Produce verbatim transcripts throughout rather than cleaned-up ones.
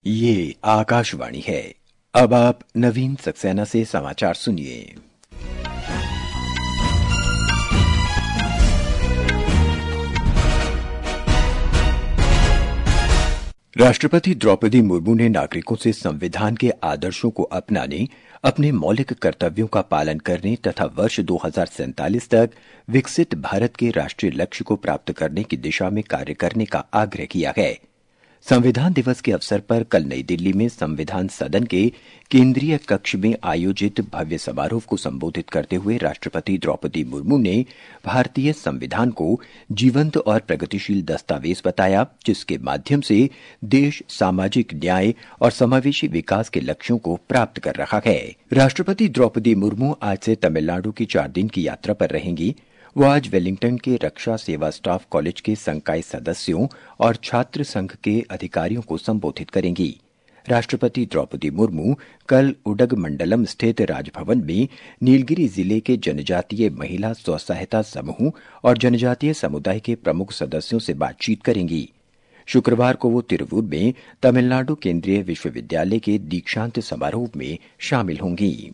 ये आकाशवाणी है। अब आप नवीन सक्सेना से समाचार सुनिए। राष्ट्रपति द्रौपदी मुर्मू ने नागरिकों से संविधान के आदर्शों को अपनाने, अपने मौलिक कर्तव्यों का पालन करने तथा वर्ष दो हज़ार सैंतालीस तक विकसित भारत के राष्ट्रीय लक्ष्य को प्राप्त करने की दिशा में कार्य करने का आग्रह किया है। संविधान दिवस के अवसर पर कल नई दिल्ली में संविधान सदन के केंद्रीय कक्ष में आयोजित भव्य समारोह को संबोधित करते हुए राष्ट्रपति द्रौपदी मुर्मू ने भारतीय संविधान को जीवंत और प्रगतिशील दस्तावेज बताया, जिसके माध्यम से देश सामाजिक न्याय और समावेशी विकास के लक्ष्यों को प्राप्त कर रहा है। राष्ट्रपति द्रौपदी मुर्मू आज से तमिलनाडु की चार दिन की यात्रा पर रहेंगी। वो आज वेलिंगटन के रक्षा सेवा स्टाफ कॉलेज के संकाय सदस्यों और छात्र संघ के अधिकारियों को संबोधित करेंगी। राष्ट्रपति द्रौपदी मुर्मू कल उडगमंडलम स्थित राजभवन में नीलगिरी जिले के जनजातीय महिला स्व सहायता समूह और जनजातीय समुदाय के प्रमुख सदस्यों से बातचीत करेंगी। शुक्रवार को वो तिरुवूर में तमिलनाडु केंद्रीय विश्वविद्यालय के दीक्षांत समारोह में शामिल होंगी।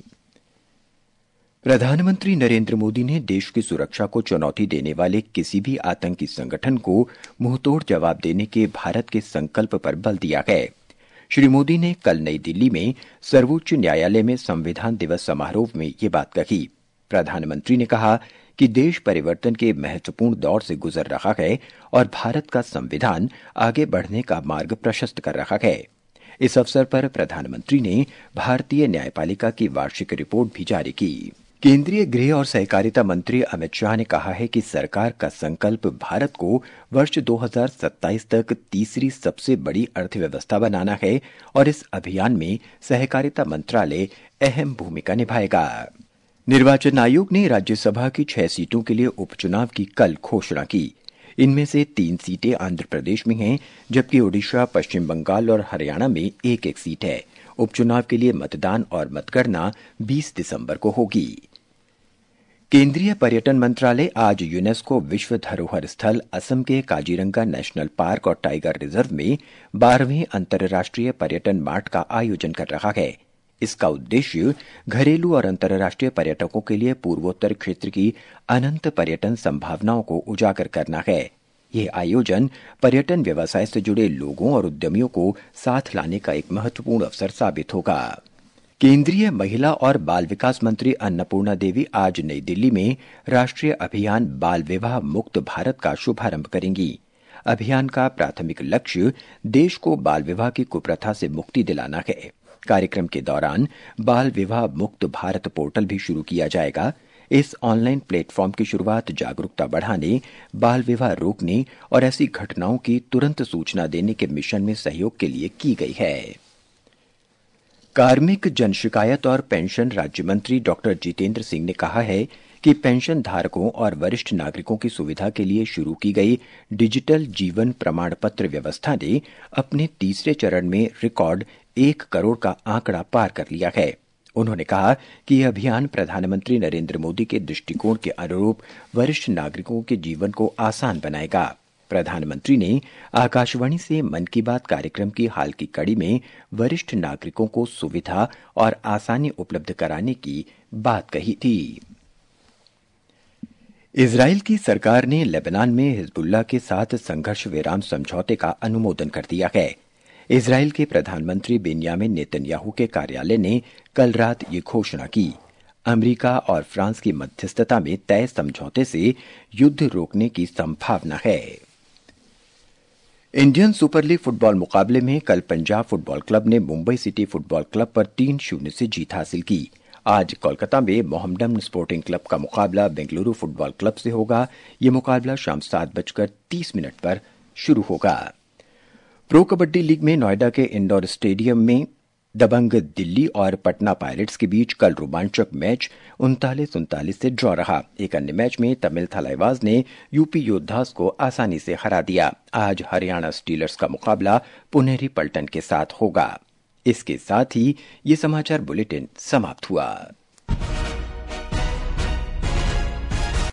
प्रधानमंत्री नरेंद्र मोदी ने देश की सुरक्षा को चुनौती देने वाले किसी भी आतंकी संगठन को मुंहतोड़ जवाब देने के भारत के संकल्प पर बल दिया है। श्री मोदी ने कल नई दिल्ली में सर्वोच्च न्यायालय में संविधान दिवस समारोह में ये बात कही। प्रधानमंत्री ने कहा कि देश परिवर्तन के महत्वपूर्ण दौर से गुजर रहा है और भारत का संविधान आगे बढ़ने का मार्ग प्रशस्त कर रहा है। इस अवसर पर प्रधानमंत्री ने भारतीय न्यायपालिका की वार्षिक रिपोर्ट भी जारी की। केंद्रीय गृह और सहकारिता मंत्री अमित शाह ने कहा है कि सरकार का संकल्प भारत को वर्ष दो हज़ार सत्ताईस तक तीसरी सबसे बड़ी अर्थव्यवस्था बनाना है और इस अभियान में सहकारिता मंत्रालय अहम भूमिका निभाएगा। निर्वाचन आयोग ने राज्यसभा की छह सीटों के लिए उपचुनाव की कल घोषणा की। इनमें से तीन सीटें आंध्र प्रदेश में हैं, जबकि ओडिशा, पश्चिम बंगाल और हरियाणा में एक एक सीट है। उपचुनाव के लिए मतदान और मतगणना बीस दिसंबर को होगी। केंद्रीय पर्यटन मंत्रालय आज यूनेस्को विश्व धरोहर स्थल असम के काजीरंगा नेशनल पार्क और टाइगर रिजर्व में बारहवें अंतर्राष्ट्रीय पर्यटन मार्ट का आयोजन कर रहा है। इसका उद्देश्य घरेलू और अंतर्राष्ट्रीय पर्यटकों के लिए पूर्वोत्तर क्षेत्र की अनंत पर्यटन संभावनाओं को उजागर करना है। यह आयोजन पर्यटन व्यवसाय से जुड़े लोगों और उद्यमियों को साथ लाने का एक महत्वपूर्ण अवसर साबित होगा। केंद्रीय महिला और बाल विकास मंत्री अन्नपूर्णा देवी आज नई दिल्ली में राष्ट्रीय अभियान बाल विवाह मुक्त भारत का शुभारंभ करेंगी। अभियान का प्राथमिक लक्ष्य देश को बाल विवाह की कुप्रथा से मुक्ति दिलाना है। कार्यक्रम के दौरान बाल विवाह मुक्त भारत पोर्टल भी शुरू किया जाएगा। इस ऑनलाइन प्लेटफॉर्म की शुरुआत जागरूकता बढ़ाने, बाल विवाह रोकने और ऐसी घटनाओं की तुरंत सूचना देने के मिशन में सहयोग के लिए की गई है। कार्मिक, जन शिकायत और पेंशन राज्य मंत्री डॉक्टर जितेंद्र सिंह ने कहा है कि पेंशन धारकों और वरिष्ठ नागरिकों की सुविधा के लिए शुरू की गई डिजिटल जीवन प्रमाण पत्र व्यवस्था ने अपने तीसरे चरण में रिकॉर्ड एक करोड़ का आंकड़ा पार कर लिया है। उन्होंने कहा कि यह अभियान प्रधानमंत्री नरेंद्र मोदी के दृष्टिकोण के अनुरूप वरिष्ठ नागरिकों के जीवन को आसान बनाएगा। प्रधानमंत्री ने आकाशवाणी से मन की बात कार्यक्रम की हाल की कड़ी में वरिष्ठ नागरिकों को सुविधा और आसानी उपलब्ध कराने की बात कही थी। इजराइल की सरकार ने लेबनान में हिजबुल्लाह के साथ संघर्ष विराम समझौते का अनुमोदन कर दिया है। इजराइल के प्रधानमंत्री बेंयामिन नेतन्याहू के कार्यालय ने कल रात ये घोषणा की। अमेरिका और फ्रांस की मध्यस्थता में तय समझौते से युद्ध रोकने की संभावना है। इंडियन सुपर लीग फुटबॉल मुकाबले में कल पंजाब फुटबॉल क्लब ने मुंबई सिटी फुटबॉल क्लब पर तीन शून्य से जीत हासिल की। आज कोलकाता में मोहम्मडन स्पोर्टिंग क्लब का मुकाबला बेंगलुरु फुटबॉल क्लब से होगा। ये मुकाबला शाम सात बजकर तीस मिनट पर शुरू होगा। प्रो कबड्डी लीग में नोएडा के इंडोर स्टेडियम में दबंग दिल्ली और पटना पायरेट्स के बीच कल रोमांचक मैच उनतालीस उनतालीस से ड्रॉ रहा। एक अन्य मैच में तमिल थलाइवास ने यूपी योद्धास को आसानी से हरा दिया। आज हरियाणा स्टीलर्स का मुकाबला पुनेरी पल्टन के साथ होगा। इसके साथ ही ये समाचार बुलेटिन समाप्त हुआ।